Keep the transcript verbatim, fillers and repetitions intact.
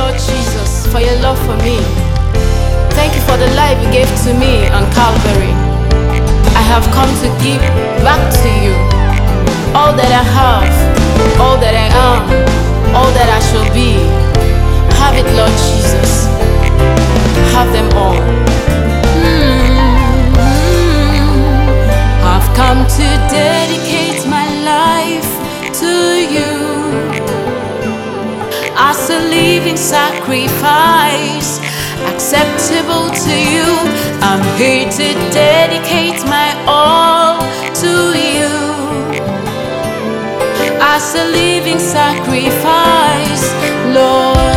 Lord Jesus, for your love for me. Thank you for the life you gave to me on Calvary. I have come to give back to you all that I have, all that I am, all that I shall be. Have it, Lord Jesus. Have them all. Mm-hmm. I've come to dedicate my life to you as a living sacrifice, acceptable to you. I'm here to dedicate my all to you as a living sacrifice, Lord.